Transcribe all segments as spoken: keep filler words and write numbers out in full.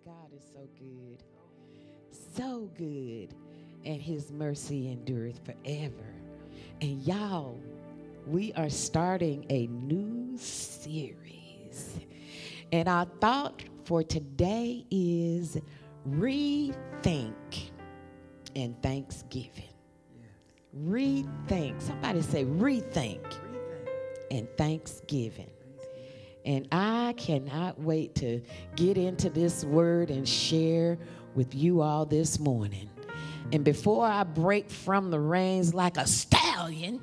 God is so good, so good, and his mercy endureth forever. And y'all, we are starting a new series. And our thought for today is rethink and thanksgiving. Rethink. Somebody say rethink and thanksgiving. And I cannot wait to get into this word and share with you all this morning. And before I break from the reins like a stallion,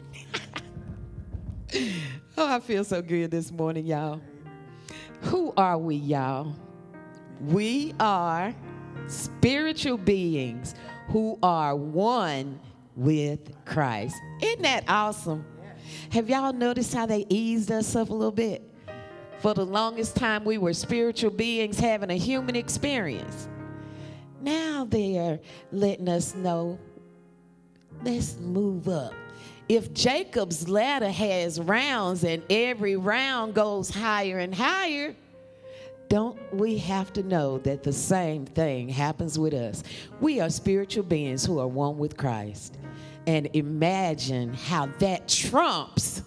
oh, I feel so good this morning, y'all. Who are we, y'all? We are spiritual beings who are one with Christ. Isn't that awesome? Have y'all noticed how they eased us up a little bit? For the longest time, we were spiritual beings having a human experience. Now they are letting us know, let's move up. If Jacob's ladder has rounds and every round goes higher and higher, don't we have to know that the same thing happens with us? We are spiritual beings who are one with Christ. And imagine how that trumps,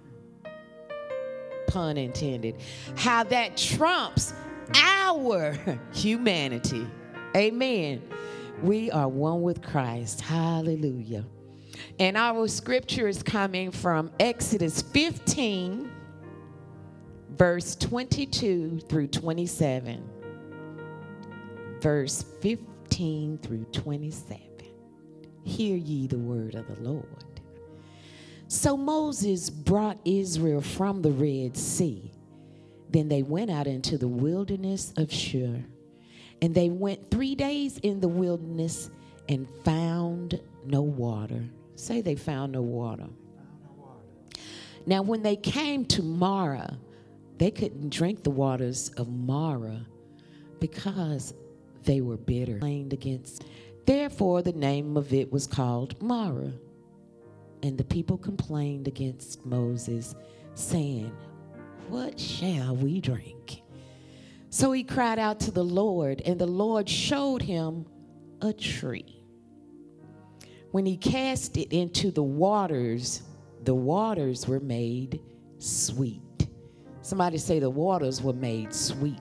pun intended, how that trumps our humanity. Amen. We are one with Christ. Hallelujah. And our scripture is coming from Exodus fifteen, verse twenty-two through twenty-seven. Verse fifteen through twenty-seven. Hear ye the word of the Lord. So Moses brought Israel from the Red Sea. Then they went out into the wilderness of Shur. And they went three days in the wilderness and found no water. Say they found no water. Now when they came to Marah, they couldn't drink the waters of Marah because they were bitter. Complained against. Therefore the name of it was called Marah. And the people complained against Moses, saying, what shall we drink? So he cried out to the Lord, and the Lord showed him a tree. When he cast it into the waters, the waters were made sweet. Somebody say the waters were made sweet.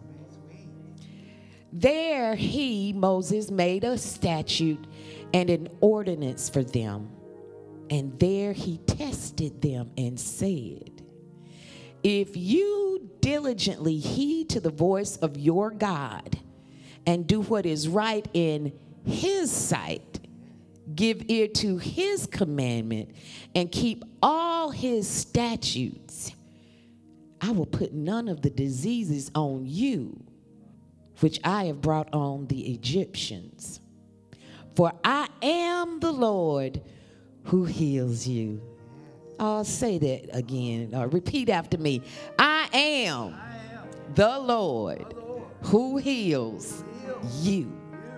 There he, Moses, made a statute and an ordinance for them. And there he tested them and said, if you diligently heed to the voice of your God and do what is right in his sight, give ear to his commandment and keep all his statutes, I will put none of the diseases on you which I have brought on the Egyptians. For I am the Lord who heals you. I'll say that again. Or repeat after me. I am, I am the, Lord the Lord who heals, who heals you.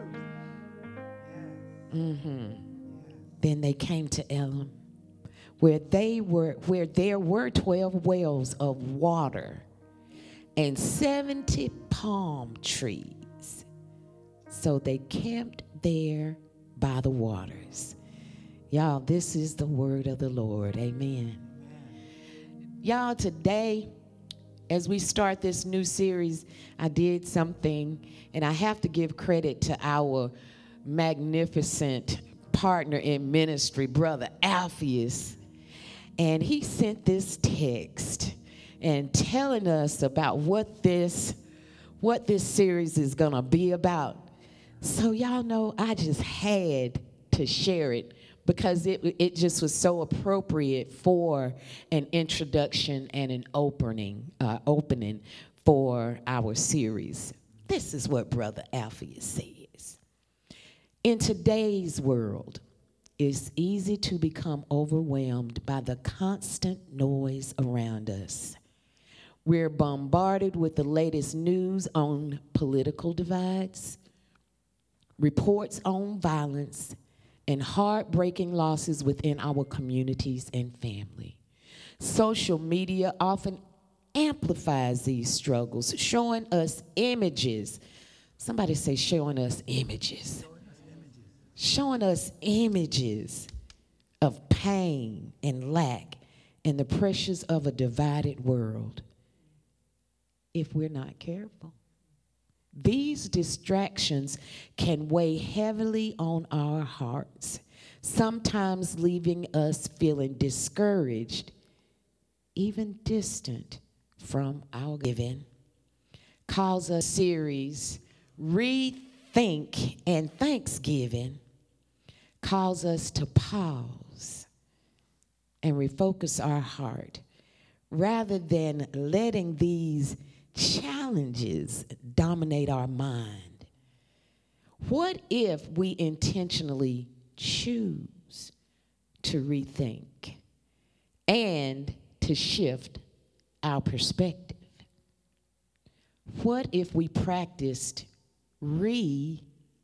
you. Mm-hmm. Then they came to Elim, where they were, where there were twelve wells of water and seventy palm trees. So they camped there by the waters. Y'all, this is the word of the Lord. Amen. Amen. Y'all, today, as we start this new series, I did something, and I have to give credit to our magnificent partner in ministry, Brother Alpheus. And he sent this text and telling us about what this, what this series is going to be about. So y'all know I just had to share it, because it it just was so appropriate for an introduction and an opening uh, opening for our series. This is what Brother Alpheus says. In today's world, it's easy to become overwhelmed by the constant noise around us. We're bombarded with the latest news on political divides, reports on violence, and heartbreaking losses within our communities and family. Social media often amplifies these struggles, showing us images Somebody say, showing us images. Showing us images of pain and lack and the pressures of a divided world if we're not careful. These distractions can weigh heavily on our hearts, sometimes leaving us feeling discouraged, even distant from our giving. Calls us series, Rethink and Thanksgiving, calls us to pause and refocus our heart rather than letting these challenges dominate our mind. What if we intentionally choose to rethink and to shift our perspective? What if we practiced rethinking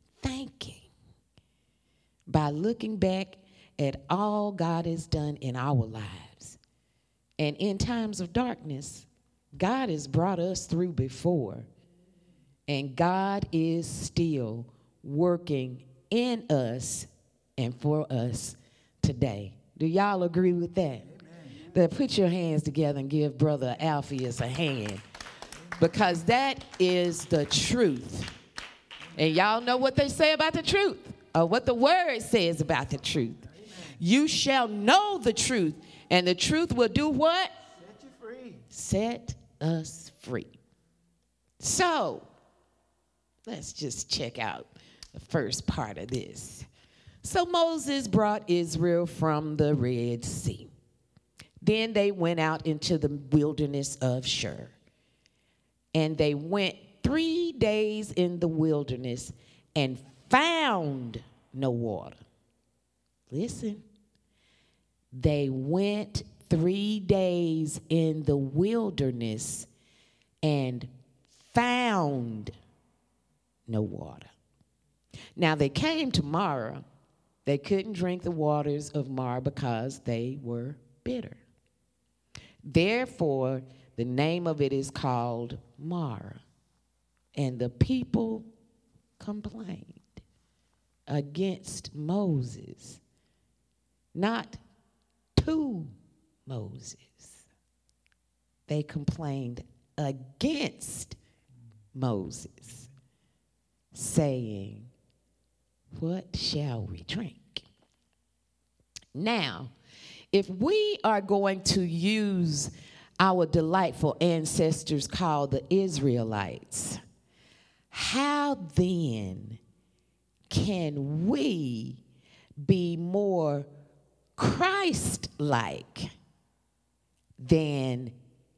by looking back at all God has done in our lives? And in times of darkness, God has brought us through before, and God is still working in us and for us today. Do y'all agree with that? Then put your hands together and give Brother Alpheus a hand, because that is the truth. And y'all know what they say about the truth, or what the word says about the truth. You shall know the truth, and the truth will do what? Set you free. Set us free. So, let's just check out the first part of this. So Moses brought Israel from the Red Sea. Then they went out into the wilderness of Shur. And they went three days in the wilderness and found no water. Listen. They went three days in the wilderness and found no water. Now they came to Marah. They couldn't drink the waters of Marah because they were bitter. Therefore, the name of it is called Marah. And the people complained against Moses, not to Moses. They complained against Moses, saying, "What shall we drink?" Now, if we are going to use our delightful ancestors called the Israelites, how then can we be more Christ-like than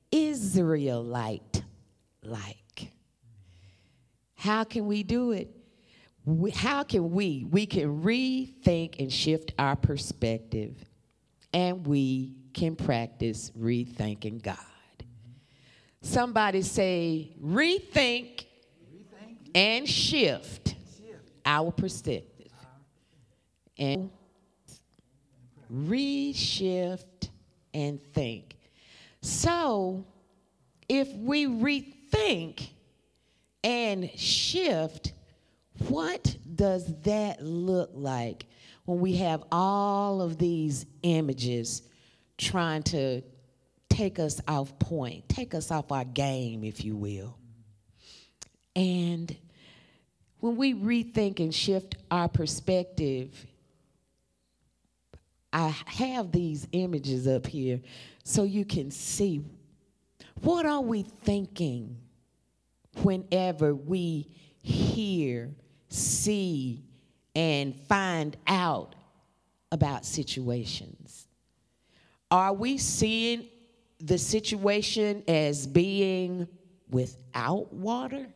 Israelite-like? How can we do it? We, how can we? We can rethink and shift our perspective, and we can practice rethinking God. Somebody say, rethink, rethink. and shift, shift our perspective. And reshift and think. So, if we rethink and shift, what does that look like when we have all of these images trying to take us off point, take us off our game, if you will? And when we rethink and shift our perspective, I have these images up here so you can see, what are we thinking whenever we hear, see, and find out about situations? Are we seeing the situation as being without water,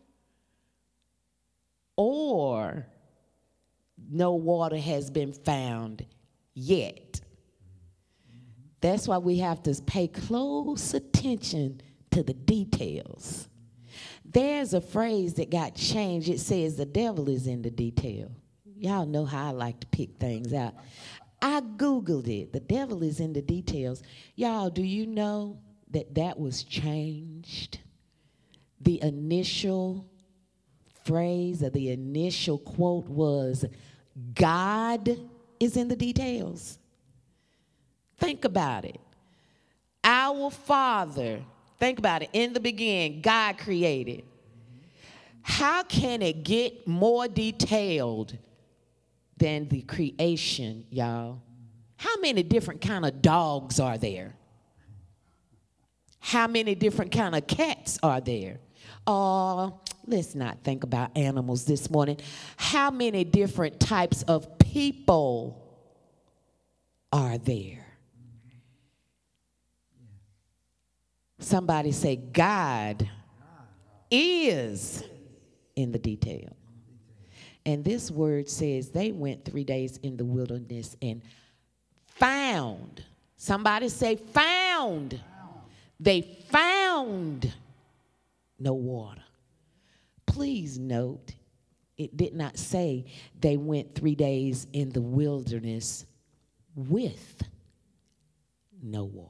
or no water has been found yet? That's why we have to pay close attention to the details. There's a phrase that got changed. It says the devil is in the detail. Y'all know how I like to pick things out. I Googled it. The devil is in the details. Y'all, do you know that that was changed? The initial phrase or the initial quote was, God is in the details. Think about it. Our Father, think about it, in the beginning, God created. How can it get more detailed than the creation, y'all? How many different kind of dogs are there? How many different kind of cats are there? Oh, let's not think about animals this morning. How many different types of people are there? Somebody say, God is in the detail. And this word says they went three days in the wilderness and found. Somebody say found. They found no water. Please note, it did not say they went three days in the wilderness with no water.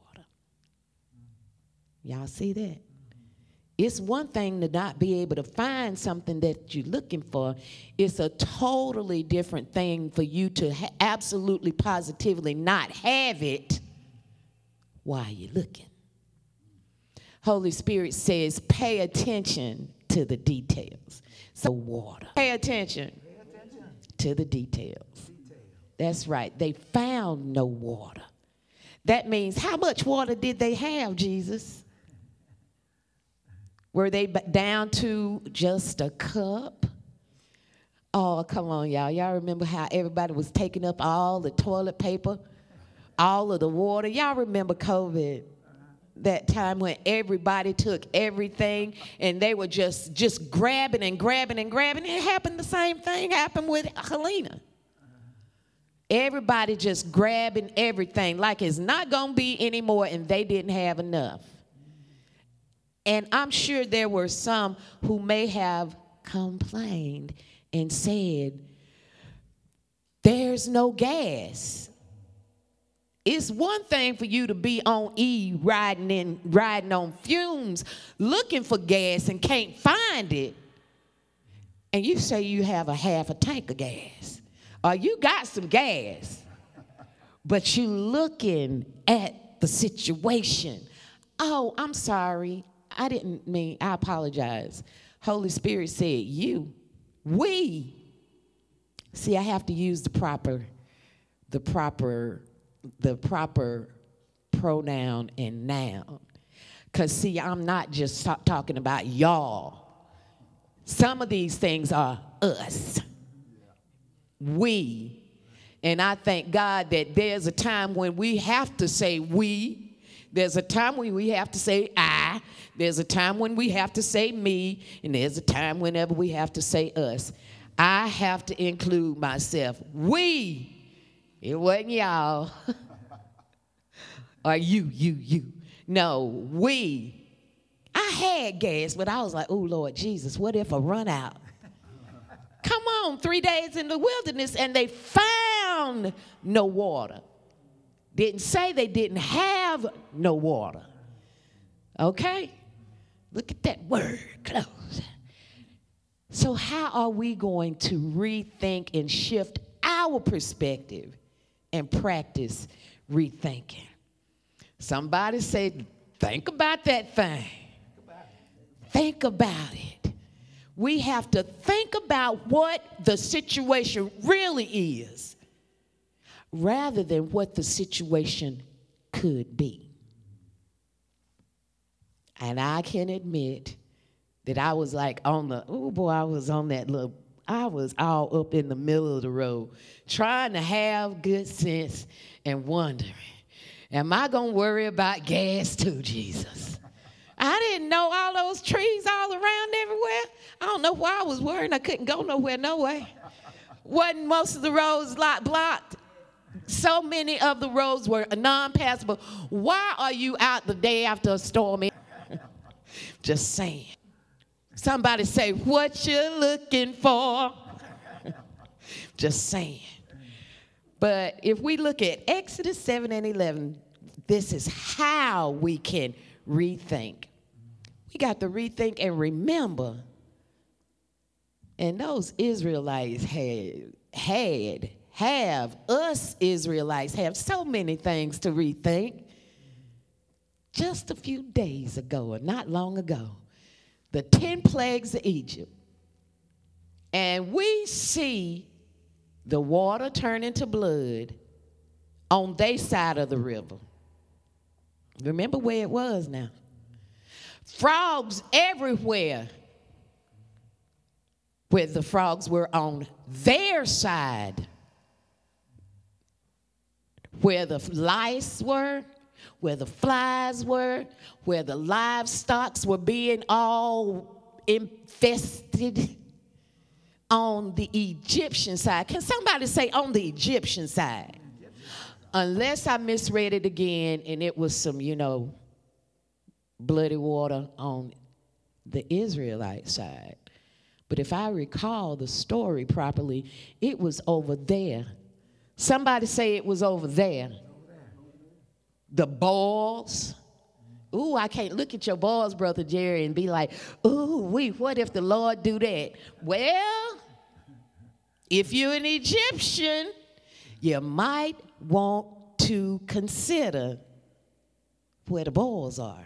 Y'all see that? It's one thing to not be able to find something that you're looking for. It's a totally different thing for you to ha- absolutely positively not have it while you're looking. Holy Spirit says, pay attention to the details. So water. Pay attention, pay attention. to the details. Detail. That's right. They found no water. That means how much water did they have, Jesus? Were they down to just a cup? Oh, come on, y'all. Y'all remember how everybody was taking up all the toilet paper, all of the water? Y'all remember COVID, that time when everybody took everything and they were just, just grabbing and grabbing and grabbing. It happened, the same thing happened with Helena. Everybody just grabbing everything like it's not going to be anymore, and they didn't have enough. And I'm sure there were some who may have complained and said, there's no gas. It's one thing for you to be on E riding in, riding on fumes, looking for gas and can't find it. And you say you have a half a tank of gas. Or you got some gas, but you looking at the situation. Oh, I'm sorry. I didn't mean, I apologize. Holy Spirit said, you, we. See, I have to use the proper, the proper, the proper pronoun and noun. Because, see, I'm not just talking about y'all. Some of these things are us. We. And I thank God that there's a time when we have to say we. There's a time when we have to say I. There's a time when we have to say me. And there's a time whenever we have to say us. I have to include myself. We. It wasn't y'all. Or you, you, you. No, we. I had gas, but I was like, oh, Lord Jesus, what if I run out? Come on, three days in the wilderness, and they found no water. Didn't say they didn't have no water. Okay? Look at that word, close. So how are we going to rethink and shift our perspective and practice rethinking? Somebody say, think about that thing. Think about it. We have to think about what the situation really is, rather than what the situation could be. And I can admit that I was like on the, oh boy, I was on that little, I was all up in the middle of the road, trying to have good sense and wondering, am I going to worry about gas too, Jesus? I didn't know all those trees all around everywhere. I don't know why I was worried. I couldn't go nowhere, no way. Wasn't most of the roads lot blocked? So many of the roads were non-passable. Why are you out the day after a storm? Just saying. Somebody say, what you looking for? Just saying. But if we look at Exodus seven and eleven, this is how we can rethink. We got to rethink and remember And those Israelites had, had, have, us Israelites have so many things to rethink. Just a few days ago, or not long ago, the ten plagues of Egypt. And we see the water turn into blood on their side of the river. Remember where it was now. Frogs everywhere where the frogs were on their side. Where the lice were, where the flies were, where the livestock were being all infested on the Egyptian side. Can somebody say on the Egyptian side? Unless I misread it again and it was some, you know, bloody water on the Israelite side. But if I recall the story properly, it was over there. Somebody say it was over there. The boils. Ooh, I can't look at your boils, Brother Jerry, and be like, ooh, wee, what if the Lord do that? Well, if you're an Egyptian, you might want to consider where the boils are.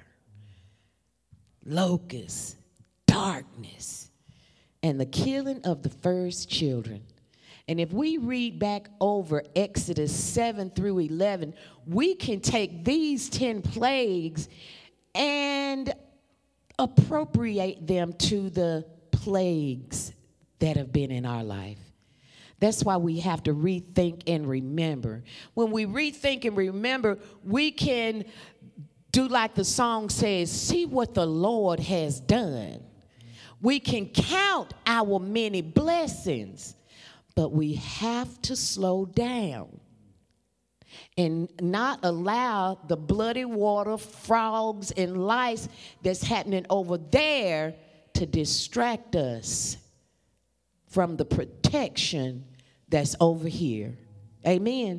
Locusts, darkness, and the killing of the first children. And if we read back over Exodus seven through eleven, we can take these ten plagues and appropriate them to the plagues that have been in our life. That's why we have to rethink and remember. When we rethink and remember, we can do like the song says, see what the Lord has done. We can count our many blessings. But we have to slow down and not allow the bloody water, frogs, and lice that's happening over there to distract us from the protection that's over here. Amen.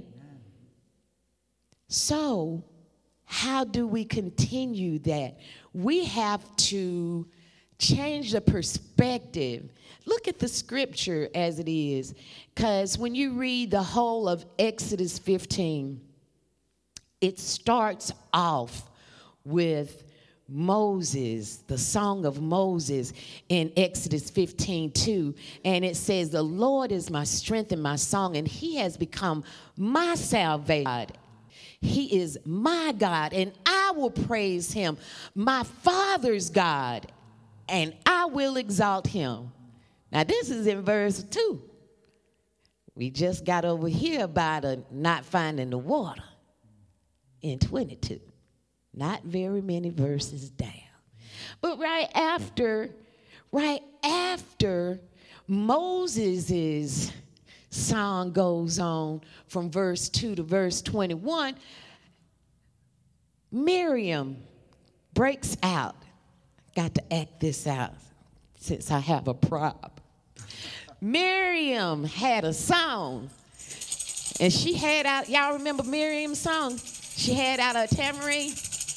So, how do we continue that? We have to change the perspective. Look at the scripture as it is, because when you read the whole of Exodus fifteen, it starts off with Moses, the song of Moses in Exodus fifteen two, and it says, the Lord is my strength and my song, and he has become my salvation. He is my God, and I will praise him, my father's God, and I will exalt him. Now, this is in verse two. We just got over here about a not finding the water in twenty-two. Not very many verses down. But right after, right after Moses' song goes on from verse two to verse twenty-one, Miriam breaks out. Got to act this out since I have a prop. Miriam had a song, and she had out, y'all remember Miriam's song? She had out a tambourine,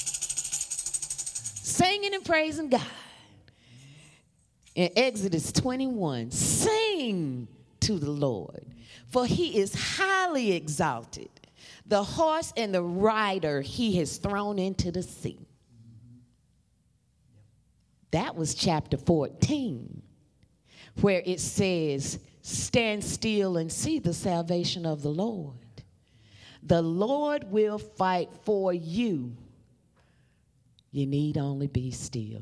singing and praising God. In Exodus twenty-one, sing to the Lord, for he is highly exalted. The horse and the rider he has thrown into the sea. That was chapter fourteen, where it says, stand still and see the salvation of the Lord. The Lord will fight for you. You need only be still.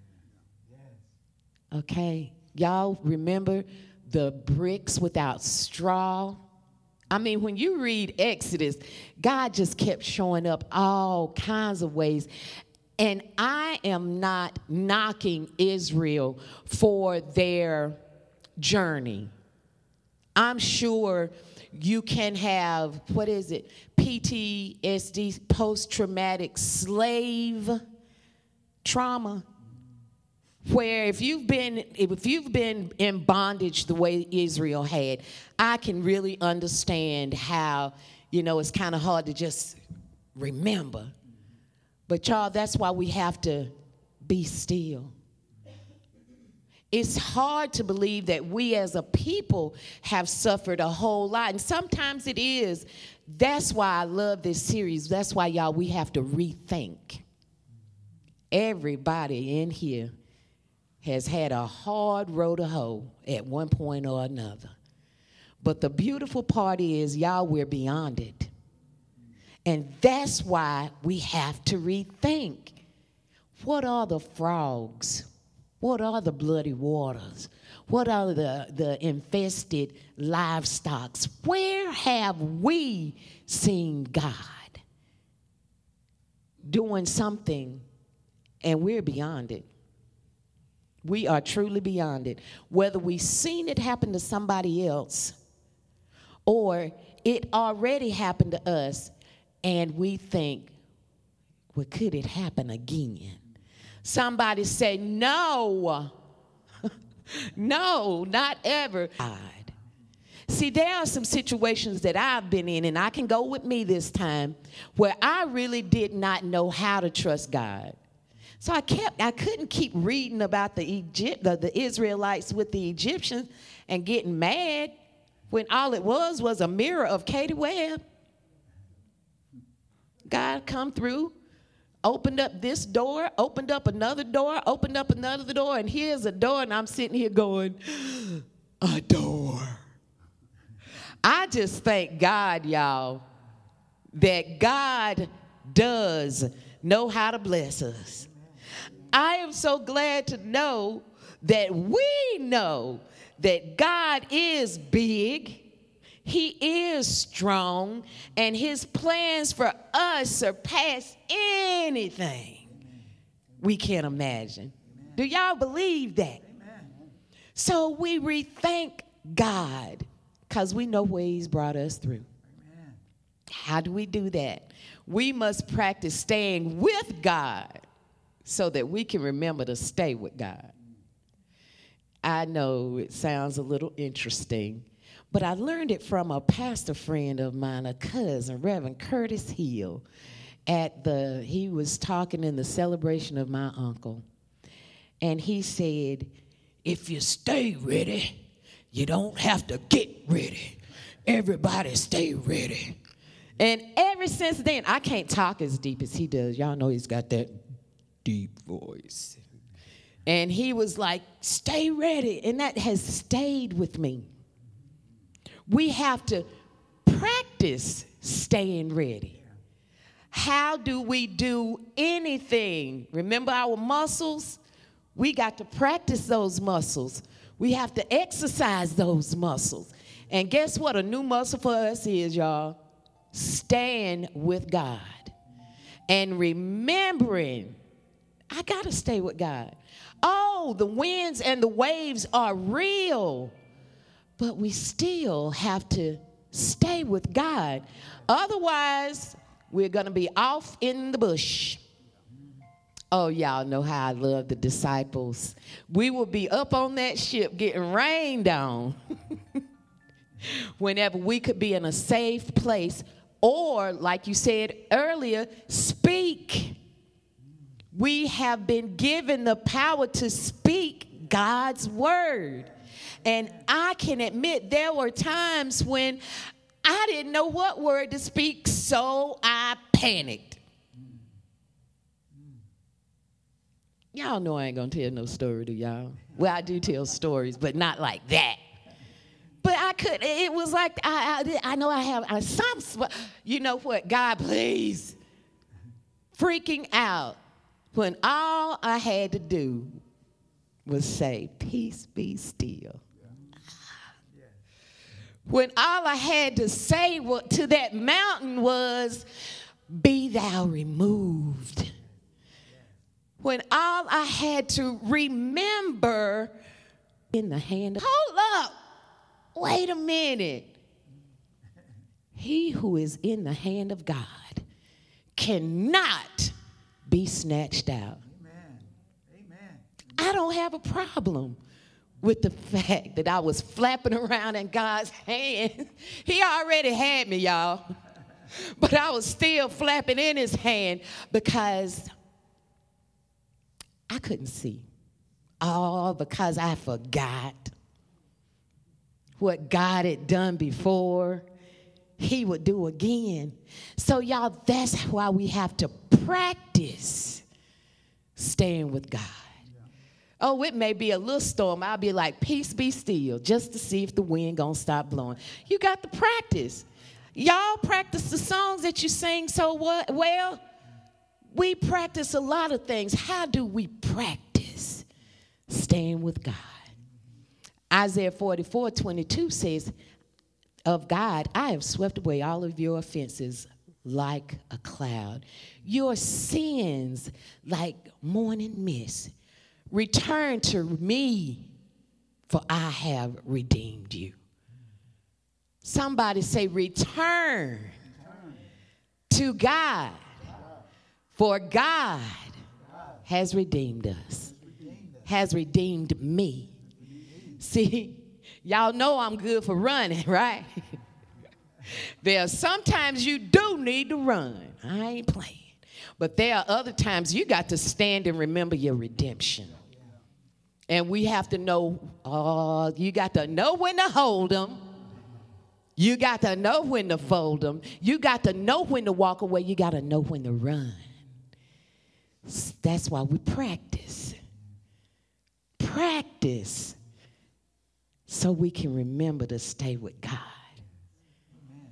Okay, y'all remember the bricks without straw? I mean, when you read Exodus, God just kept showing up all kinds of ways. And I am not knocking Israel for their journey. I'm sure you can have, what is it, P T S D, post-traumatic slave trauma, where if you've been if you've been in bondage the way Israel had, I can really understand how, you know, it's kind of hard to just remember. But y'all, that's why we have to be still It's hard to believe that we as a people have suffered a whole lot. And sometimes it is. That's why I love this series. That's why, y'all, we have to rethink. Everybody in here has had a hard road to hoe at one point or another. But the beautiful part is, y'all, we're beyond it. And that's why we have to rethink. What are the frogs? What are the bloody waters? What are the, the infested livestock? Where have we seen God doing something and we're beyond it? We are truly beyond it. Whether we've seen it happen to somebody else or it already happened to us and we think, well, could it happen again? Somebody say, no, no, not ever. God. See, there are some situations that I've been in, and I can go with me this time, where I really did not know how to trust God. So I kept, I couldn't keep reading about the Egypt, the, the Israelites with the Egyptians and getting mad when all it was was a mirror of Katie Webb. God come through, opened up this door, opened up another door, opened up another door, and here's a door, and I'm sitting here going, a door. I just thank God, y'all, that God does know how to bless us. I am so glad to know that we know that God is big, He is strong, and His plans for us surpass anything we can imagine. Do y'all believe that? So we rethink God because we know where He's brought us through. How do we do that? We must practice staying with God so that we can remember to stay with God. I know it sounds a little interesting, but I learned it from a pastor friend of mine, a cousin, Reverend Curtis Hill. At the, he was talking in the celebration of my uncle, and he said, if you stay ready, you don't have to get ready. Everybody stay ready. And ever since then, I can't talk as deep as he does. Y'all know he's got that deep voice. And he was like, stay ready. And that has stayed with me. We have to practice staying ready. How do we do anything? Remember our muscles? We got to practice those muscles. We have to exercise those muscles. And guess what? A new muscle for us is, y'all, staying with God and remembering, I got to stay with God. Oh, the winds and the waves are real, but we still have to stay with God. Otherwise, we're going to be off in the bush. Oh, y'all know how I love the disciples. We will be up on that ship getting rained on whenever we could be in a safe place. Or, like you said earlier, speak. We have been given the power to speak God's word. And I can admit there were times when I didn't know what word to speak, so I panicked. Y'all know I ain't gonna tell no story, do y'all? Well, I do tell stories, but not like that. But I could, it was like, I I, I know I have I, some, you know what, God, please. Freaking out when all I had to do was say, peace be still. When all I had to say to that mountain was, be thou removed. When all I had to remember in the hand of, hold up, wait a minute. He who is in the hand of God cannot be snatched out. Amen. Amen. I don't have a problem with the fact that I was flapping around in God's hand. He already had me, y'all. But I was still flapping in his hand because I couldn't see. all because I forgot what God had done before, he would do again. So y'all, that's why we have to practice staying with God. Oh, it may be a little storm. I'll be like, peace be still, just to see if the wind gonna stop blowing. You got to practice. Y'all practice the songs that you sing so well. We practice a lot of things. How do we practice staying with God? Isaiah forty-four twenty-two says, of God, I have swept away all of your offenses like a cloud, your sins like morning mist. Return to me, for I have redeemed you. Somebody say, return, return. to God, for God has redeemed us, has redeemed me. See, y'all know I'm good for running, right? There are sometimes you do need to run. I ain't playing. But there are other times you got to stand and remember your redemption. And we have to know, oh, you got to know when to hold them. You got to know when to fold them. You got to know when to walk away. You got to know when to run. That's why we practice. Practice. So we can remember to stay with God. Amen.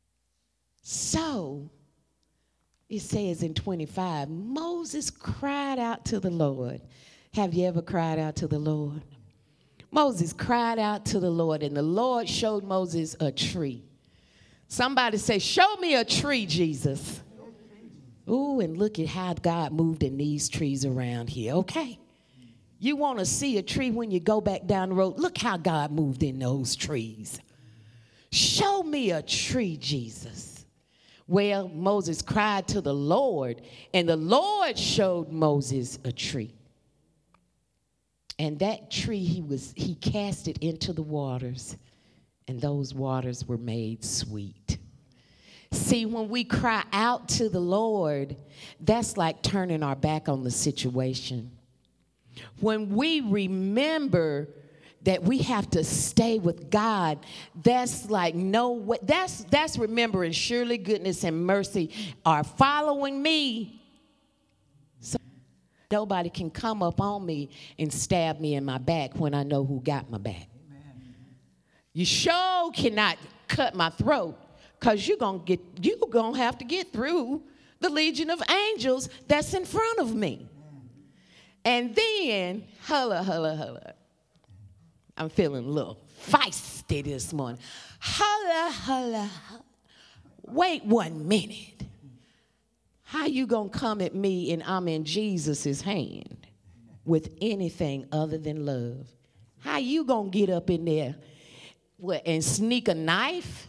So, it says in twenty-five, Moses cried out to the Lord. Have you ever cried out to the Lord? Moses cried out to the Lord, and the Lord showed Moses a tree. Somebody say, show me a tree, Jesus. Ooh, and look at how God moved in these trees around here, okay? You want to see a tree when you go back down the road? Look how God moved in those trees. Show me a tree, Jesus. Well, Moses cried to the Lord, and the Lord showed Moses a tree. And that tree, he was he cast it into the waters, and those waters were made sweet. See, when we cry out to the Lord, that's like turning our back on the situation. When we remember that we have to stay with God, that's like no way, that's that's remembering surely goodness and mercy are following me. So nobody can come up on me and stab me in my back when I know who got my back. Amen. You sure cannot cut my throat, because you're gonna get you're gonna have to get through the legion of angels that's in front of me. And then, holla, holla, holla. I'm feeling a little feisty this morning. Holla, holla, holla. Wait one minute. How you gonna come at me and I'm in Jesus' hand with anything other than love? How you gonna get up in there what, and sneak a knife?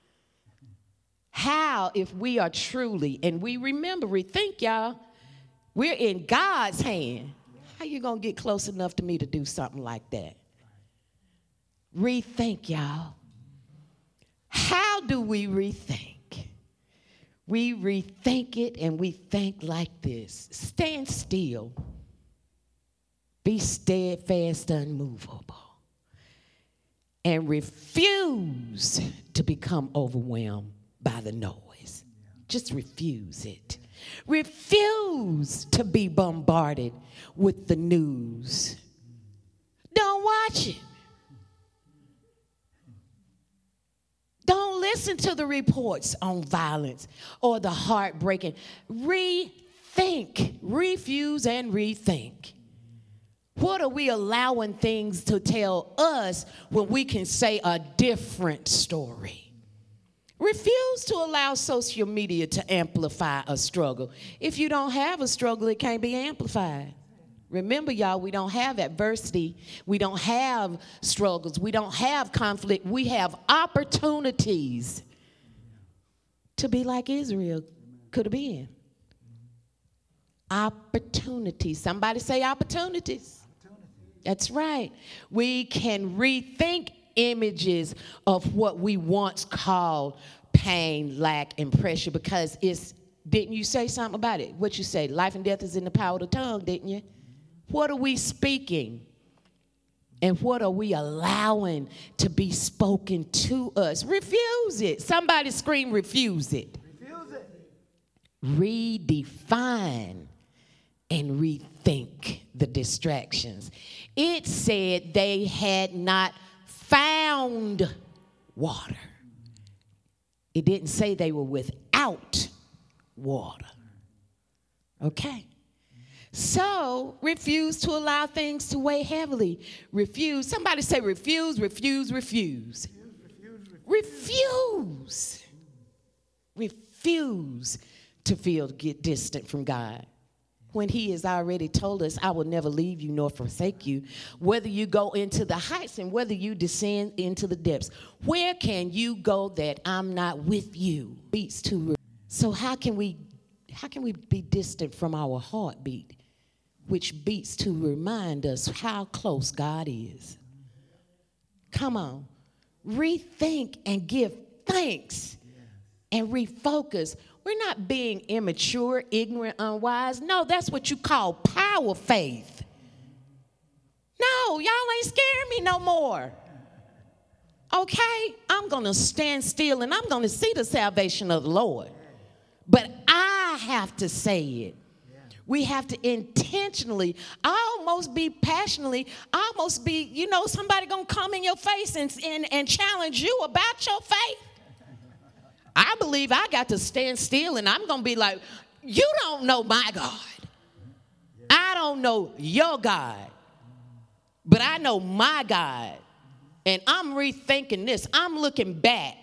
How, if we are truly, and we remember, rethink, y'all, we're in God's hand. How you gonna get close enough to me to do something like that? Rethink, y'all. How do we rethink? We rethink it, and we think like this. Stand still. Be steadfast, unmovable. And refuse to become overwhelmed by the noise. Just refuse it. Refuse to be bombarded with the news. Don't watch it. Don't listen to the reports on violence or the heartbreaking. Rethink, refuse, and rethink. What are we allowing things to tell us when we can say a different story? Refuse to allow social media to amplify a struggle. If you don't have a struggle, it can't be amplified. Remember, y'all, we don't have adversity. We don't have struggles. We don't have conflict. We have opportunities to be like Israel could have been. Opportunities. Somebody say opportunities. That's right. We can rethink images of what we once called pain, lack, and pressure, because it's, didn't you say something about it? What you say? Life and death is in the power of the tongue, didn't you? What are we speaking? And what are we allowing to be spoken to us? Refuse it. Somebody scream, refuse it. Refuse it. Redefine and rethink the distractions. It said they had not found water. It didn't say they were without water. Okay? So, refuse to allow things to weigh heavily. Refuse. Somebody say refuse, refuse, refuse. Refuse. Refuse to feel get distant from God. When he has already told us, I will never leave you nor forsake you. Whether you go into the heights and whether you descend into the depths. Where can you go that I'm not with you? Beats to. So how can we, how can we be distant from our heartbeat, which beats to remind us how close God is? Come on. Rethink and give thanks and refocus. We're not being immature, ignorant, unwise. No, that's what you call power faith. No, y'all ain't scaring me no more. Okay? I'm going to stand still and I'm going to see the salvation of the Lord. But I have to say it. We have to intentionally, almost be passionately, almost be, you know, somebody going to come in your face and, and, and challenge you about your faith. I believe I got to stand still and I'm going to be like, you don't know my God. I don't know your God. But I know my God. And I'm rethinking this. I'm looking back.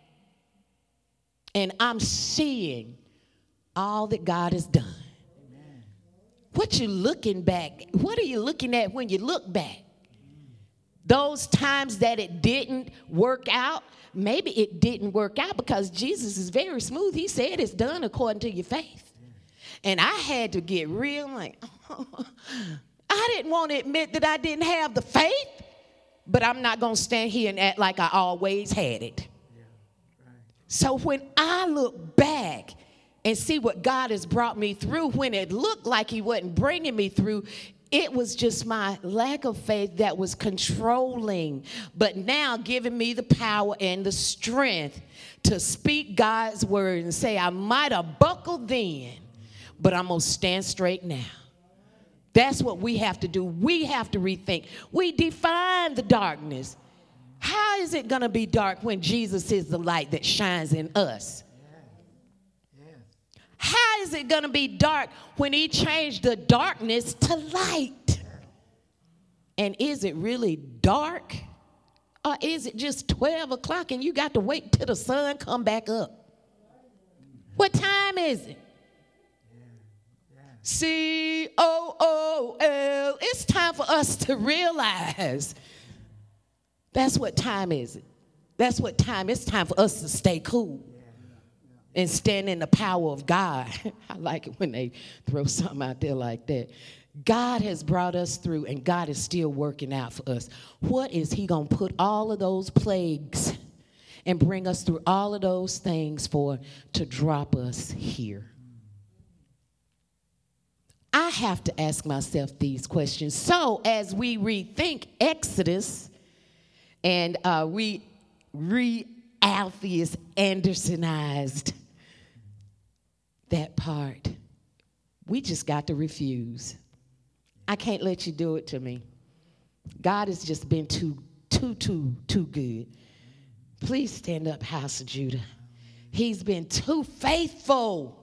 And I'm seeing all that God has done. What you looking back? What are you looking at when you look back? Those times that it didn't work out, maybe it didn't work out because Jesus is very smooth. He said it's done according to your faith. And I had to get real like, oh, I didn't want to admit that I didn't have the faith, but I'm not going to stand here and act like I always had it. So when I look back and see what God has brought me through, when it looked like he wasn't bringing me through, it was just my lack of faith that was controlling, but now giving me the power and the strength to speak God's word and say, I might have buckled then, but I'm going to stand straight now. That's what we have to do. We have to rethink. We define the darkness. How is it going to be dark when Jesus is the light that shines in us? How is it going to be dark when he changed the darkness to light? And is it really dark? Or is it just twelve o'clock and you got to wait till the sun come back up? What time is it? C O O L. It's time for us to realize that's what time is it. That's what time. It's time for us to stay cool and stand in the power of God. I like it when they throw something out there like that. God has brought us through, and God is still working out for us. What is he going to put all of those plagues and bring us through all of those things for to drop us here? I have to ask myself these questions. So as we rethink Exodus and uh, we re-Alpheus Andersonized that part, we just got to refuse. I can't let you do it to me. God has just been too, too, too, too good. Please stand up, House of Judah. He's been too faithful.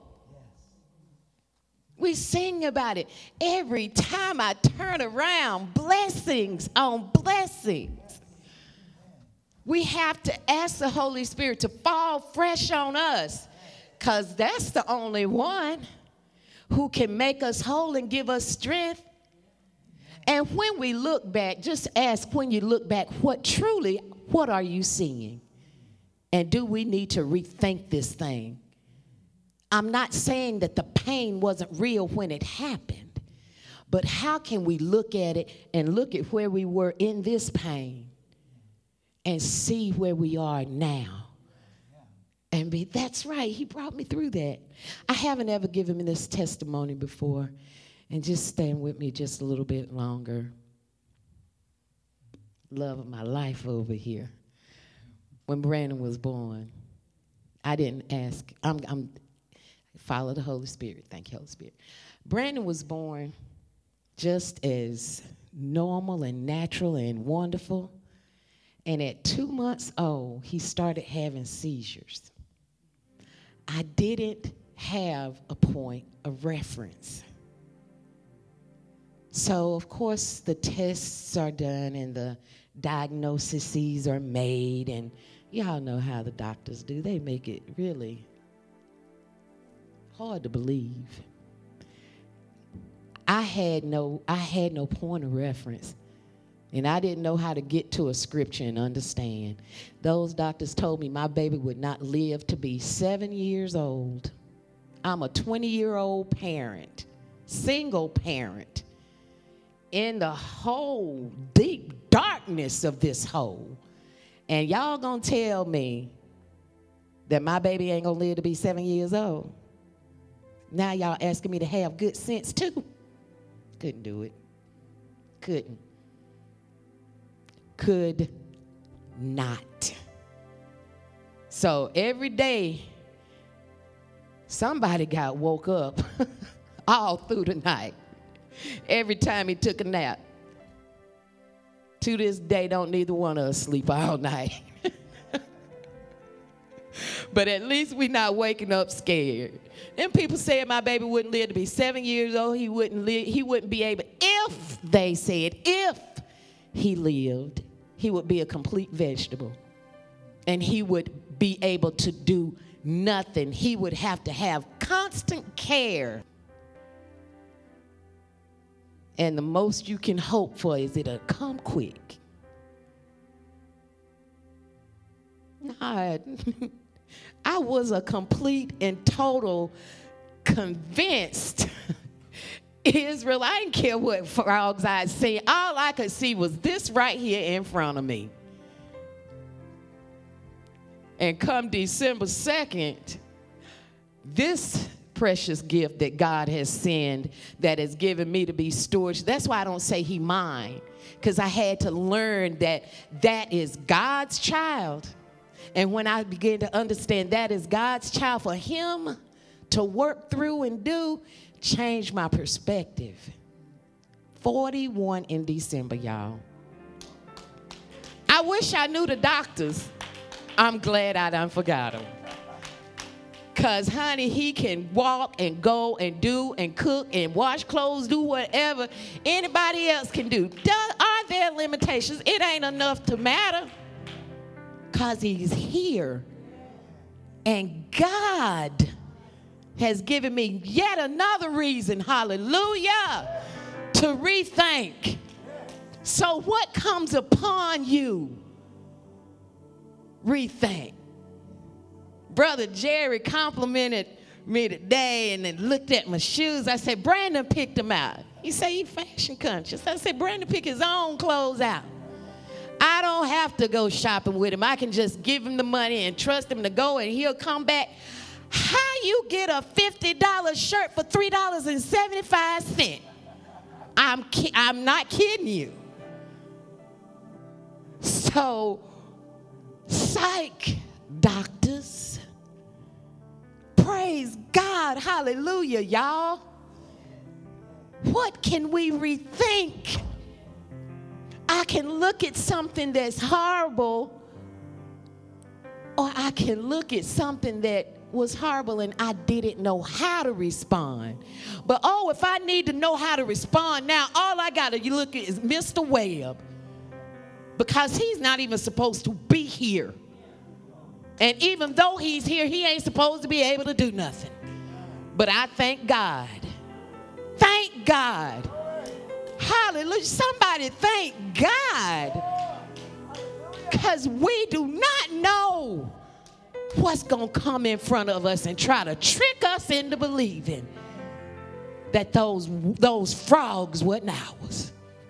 We sing about it. Every time I turn around, blessings on blessings. We have to ask the Holy Spirit to fall fresh on us, because that's the only one who can make us whole and give us strength. And when we look back, just ask, when you look back, what truly, what are you seeing? And do we need to rethink this thing? I'm not saying that the pain wasn't real when it happened, but how can we look at it and look at where we were in this pain and see where we are now? And be, that's right, he brought me through that. I haven't ever given this testimony before. And just stand with me just a little bit longer. Love of my life over here. When Brandon was born, I didn't ask. I'm, I'm follow the Holy Spirit. Thank you, Holy Spirit. Brandon was born just as normal and natural and wonderful. And at two months old, he started having seizures. I didn't have a point of reference. So, of course, the tests are done and the diagnoses are made. And y'all know how the doctors do. They make it really hard to believe. I had no, I had no point of reference. And I didn't know how to get to a scripture and understand. Those doctors told me my baby would not live to be seven years old. I'm a twenty-year-old parent, single parent, in the whole deep darkness of this hole. And y'all gonna tell me that my baby ain't gonna live to be seven years old. Now y'all asking me to have good sense too. Couldn't do it. Couldn't. Could not. So every day, somebody got woke up all through the night. Every time he took a nap. To this day, don't neither one of us sleep all night. But at least we not waking up scared. Then people said my baby wouldn't live to be seven years old. He wouldn't live. He wouldn't be able. If they said if he lived, he would be a complete vegetable, and he would be able to do nothing. He would have to have constant care. And the most you can hope for is it'll come quick. I, I was a complete and total convinced Israel. I didn't care what frogs I'd seen. All I could see was this right here in front of me. And come December second, this precious gift that God has sent, that has given me to be stewardship. That's why I don't say he mine, because I had to learn that that is God's child. And when I began to understand that is God's child, for him to work through and do, changed my perspective. forty-one in December, y'all. I wish I knew the doctors. I'm glad I done forgot them. Because, honey, he can walk and go and do and cook and wash clothes, do whatever anybody else can do. Does, are there limitations? It ain't enough to matter, because he's here. And God has given me yet another reason, hallelujah, to rethink. So what comes upon you? Rethink. Brother Jerry complimented me today and then looked at my shoes. I said, Brandon picked them out. He said he fashion conscious. I said, Brandon picked his own clothes out. I don't have to go shopping with him. I can just give him the money and trust him to go, and he'll come back. How you get a fifty dollar shirt for three dollars and seventy-five cents? I'm, ki- I'm not kidding you. So, psych, doctors. Praise God. Hallelujah, y'all. What can we rethink? I can look at something that's horrible, or I can look at something that was horrible and I didn't know how to respond. But oh, if I need to know how to respond now, all I got to look at is Mister Webb, because he's not even supposed to be here. And even though he's here, he ain't supposed to be able to do nothing. But I thank God. Thank God. Hallelujah. Somebody thank God. Because we do not know what's going to come in front of us and try to trick us into believing that those, those frogs wasn't ours.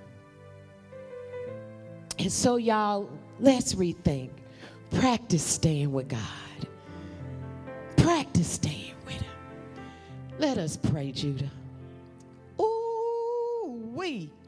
And so, y'all, let's rethink. Practice staying with God. Practice staying with him. Let us pray, Judah. Ooh. we